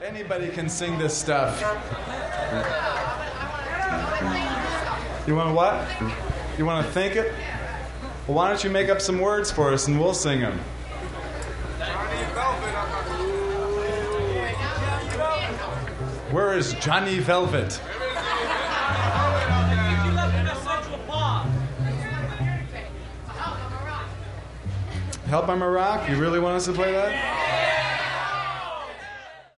Anybody can sing this stuff. You want to what? You want to think it? Well, why don't you make up some words for us and we'll sing them? Where is Johnny Velvet? Help I'm a Rock? You really want us to play that?